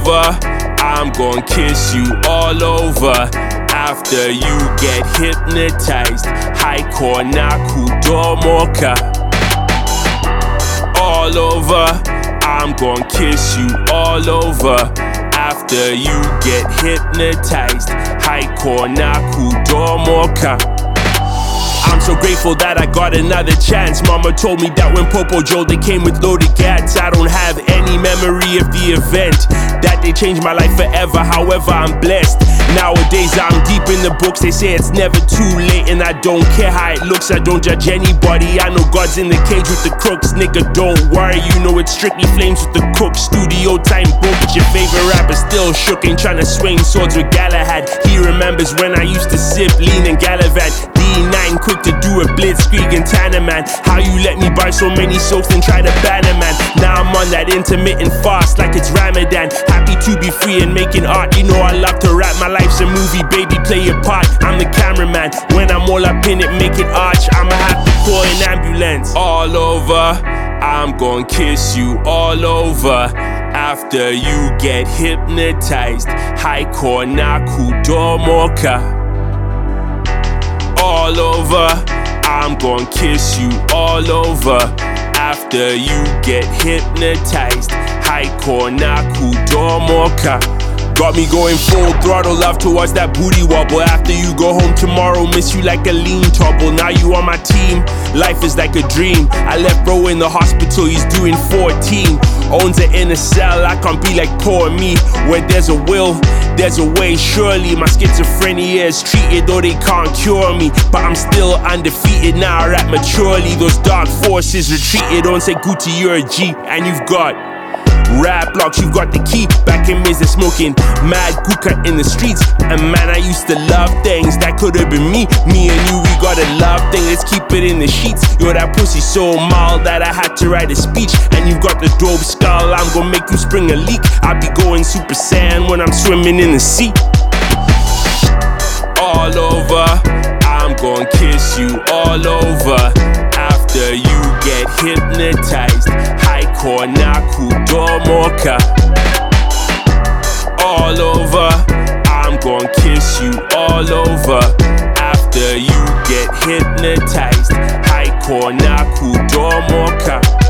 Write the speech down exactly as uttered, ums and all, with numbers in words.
over, I'm gon' kiss you all over. After you get hypnotized, haiko na kudomoka. All over, I'm gon' kiss you all over. After you get hypnotized, haiko na kudomoka. I'm so grateful that I got another chance. Mama told me that when Popo Joe they came with loaded gats. I don't have any memory of the event, that they changed my life forever. However, I'm blessed. Nowadays I'm deep in the books. They say it's never too late, and I don't care how it looks. I don't judge anybody. I know God's in the cage with the crooks. Nigga, don't worry, you know it's strictly flames with the cook. Studio time book, but your favorite rapper still shook. Ain't tryna swing swords with Galahad. He remembers when I used to sip lean and Gallivant. D nine quick to do a blitzkrieg and Tanner, man. How you let me buy so many soaps and try to ban a man? Now I'm on that intermittent fast like it's Ramadan. Happy to be free and making art. You know I love to rap. My life's a movie, baby, play your part. I'm the cameraman. When I'm all up in it, make it arch. I'ma have to call an ambulance. All over, I'm gon' kiss you all over. After you get hypnotized, haiko na kudomoka. All over, I'm gon' kiss you all over. After you get hypnotized, haiko na kudomoka. Got me going full throttle, love towards that booty wobble. After you go home tomorrow, miss you like a lean topple. Now you on my team, life is like a dream. I left bro in the hospital, he's doing fourteen. Owns it in a cell, I can't be like poor me. Where there's a will, there's a way, surely. My schizophrenia is treated, though they can't cure me. But I'm still undefeated, now I rap maturely. Those dark forces retreated, don't say Gucci, you're a G. And you've got rap blocks, you've got the key. Back in Miz, smoking mad kuka in the streets. And man, I used to love things that could have been me. Me and you, we got a love thing, let's keep it in the sheets. Yo, that pussy so mild that I had to write a speech. And you got the dope skull, I'm gonna make you spring a leak. I be going Super Saiyan when I'm swimming in the sea. All over, I'm gonna kiss you all over. After you get hypnotized, haiko na kudomoka. All over, I'm gon' kiss you all over. After you get hypnotized, haiko na kudomoka.